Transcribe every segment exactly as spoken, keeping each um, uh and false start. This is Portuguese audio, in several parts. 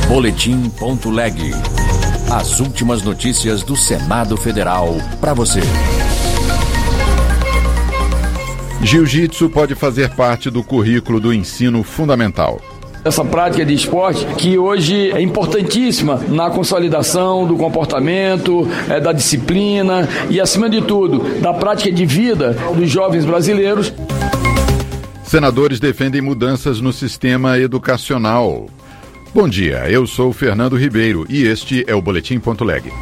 Boletim.leg. As últimas notícias do Senado Federal para você. Jiu-jitsu pode fazer parte do currículo do ensino fundamental. Essa prática de esporte que hoje é importantíssima na consolidação do comportamento, é, da disciplina e, acima de tudo, da prática de vida dos jovens brasileiros. Senadores defendem mudanças no sistema educacional. Bom dia, eu sou Fernando Ribeiro e este é o Boletim.leg.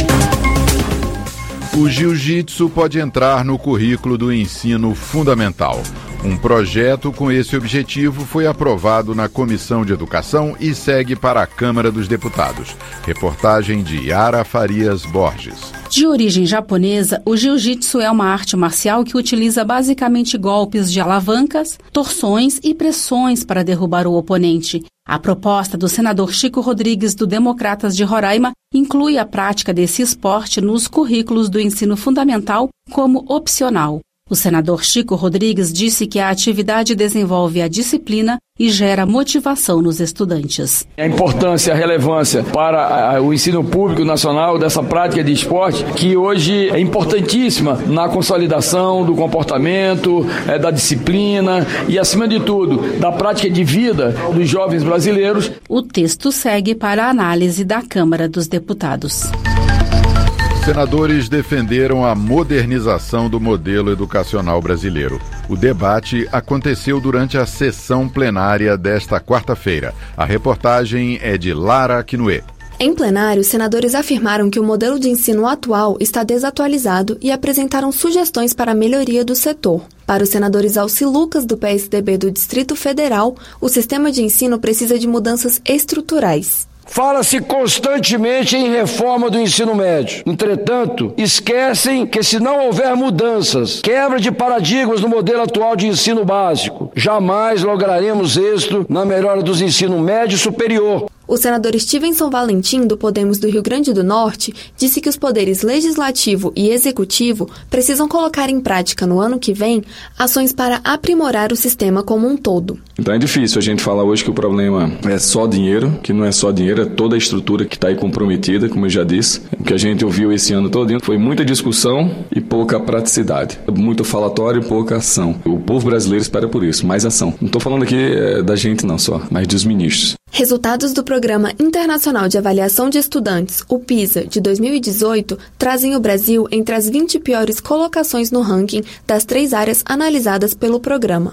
O jiu-jitsu pode entrar no currículo do ensino fundamental. Um projeto com esse objetivo foi aprovado na Comissão de Educação e segue para a Câmara dos Deputados. Reportagem de Yara Farias Borges. De origem japonesa, o jiu-jitsu é uma arte marcial que utiliza basicamente golpes de alavancas, torções e pressões para derrubar o oponente. A proposta do senador Chico Rodrigues, do Democratas de Roraima, inclui a prática desse esporte nos currículos do ensino fundamental como opcional. O senador Chico Rodrigues disse que a atividade desenvolve a disciplina e gera motivação nos estudantes. A importância, a relevância para o ensino público nacional dessa prática de esporte, que hoje é importantíssima na consolidação do comportamento, é, da disciplina e, acima de tudo, da prática de vida dos jovens brasileiros. O texto segue para a análise da Câmara dos Deputados. Senadores defenderam a modernização do modelo educacional brasileiro. O debate aconteceu durante a sessão plenária desta quarta-feira. A reportagem é de Lara Quinoé. Em plenário, os senadores afirmaram que o modelo de ensino atual está desatualizado e apresentaram sugestões para a melhoria do setor. Para os senadores Alci Lucas, do P S D B do Distrito Federal, o sistema de ensino precisa de mudanças estruturais. Fala-se constantemente em reforma do ensino médio. Entretanto, esquecem que se não houver mudanças, quebra de paradigmas no modelo atual de ensino básico, jamais lograremos êxito na melhora dos ensinos médio e superior. O senador Stevenson Valentim, do Podemos do Rio Grande do Norte, disse que os poderes legislativo e executivo precisam colocar em prática no ano que vem ações para aprimorar o sistema como um todo. Então é difícil a gente falar hoje que o problema é só dinheiro, que não é só dinheiro, é toda a estrutura que está aí comprometida, como eu já disse. O que a gente ouviu esse ano todo foi muita discussão e pouca praticidade. Muito falatório e pouca ação. O povo brasileiro espera por isso, mais ação. Não estou falando aqui é, da gente não só, mas dos ministros. Resultados do Programa Internacional de Avaliação de Estudantes, o PISA, de dois mil e dezoito, trazem o Brasil entre as vinte piores colocações no ranking das três áreas analisadas pelo programa.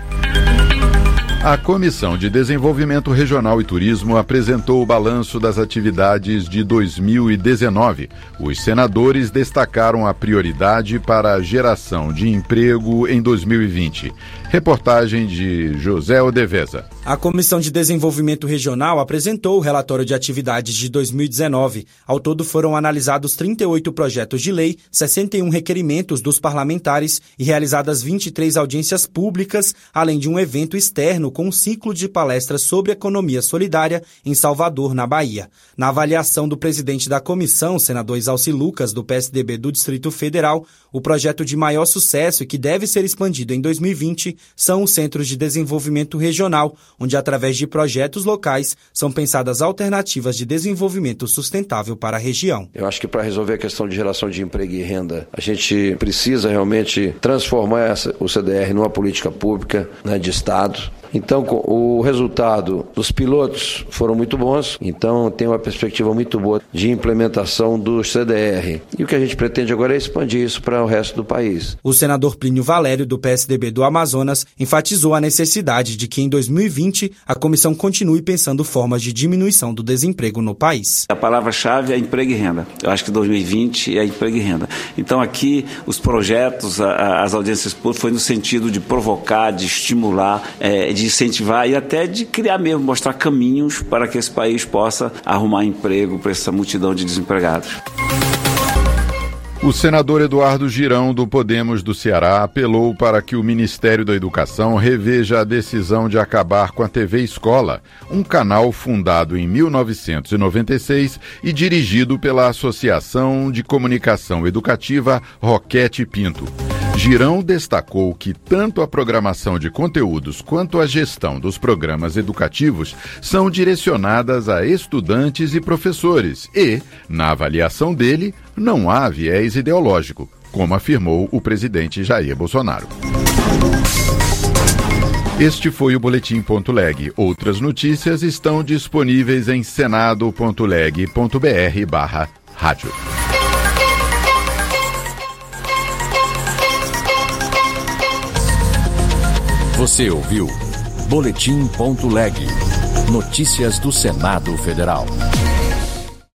A Comissão de Desenvolvimento Regional e Turismo apresentou o balanço das atividades de dois mil e dezenove. Os senadores destacaram a prioridade para a geração de emprego em dois mil e vinte. Reportagem de José Odeveza. A Comissão de Desenvolvimento Regional apresentou o relatório de atividades de dois mil e dezenove. Ao todo foram analisados trinta e oito projetos de lei, sessenta e um requerimentos dos parlamentares e realizadas vinte e três audiências públicas, além de um evento externo com um ciclo de palestras sobre economia solidária em Salvador, na Bahia. Na avaliação do presidente da comissão, senador Alci Lucas, do P S D B do Distrito Federal, o projeto de maior sucesso e que deve ser expandido em dois mil e vinte são os Centros de Desenvolvimento Regional, onde, através de projetos locais, são pensadas alternativas de desenvolvimento sustentável para a região. Eu acho que para resolver a questão de geração de emprego e renda, a gente precisa realmente transformar essa, o C D R numa política pública, né, de Estado. Então, o resultado dos pilotos foram muito bons, então tem uma perspectiva muito boa de implementação do C D R. E o que a gente pretende agora é expandir isso para o resto do país. O senador Plínio Valério, do P S D B do Amazonas, enfatizou a necessidade de que em dois mil e vinte a comissão continue pensando formas de diminuição do desemprego no país. A palavra-chave é emprego e renda. Eu acho que dois mil e vinte é emprego e renda. Então aqui os projetos, as audiências públicas foi no sentido de provocar, de estimular, é, de incentivar e até de criar mesmo, mostrar caminhos para que esse país possa arrumar emprego para essa multidão de desempregados. O senador Eduardo Girão, do Podemos do Ceará, apelou para que o Ministério da Educação reveja a decisão de acabar com a T V Escola, um canal fundado em mil novecentos e noventa e seis e dirigido pela Associação de Comunicação Educativa Roquete Pinto. Girão destacou que tanto a programação de conteúdos quanto a gestão dos programas educativos são direcionadas a estudantes e professores e, na avaliação dele, não há viés ideológico, como afirmou o presidente Jair Bolsonaro. Este foi o Boletim Ponto Leg. Outras notícias estão disponíveis em senado ponto leg ponto br barra rádio. Você ouviu Boletim Ponto Leg. Notícias do Senado Federal.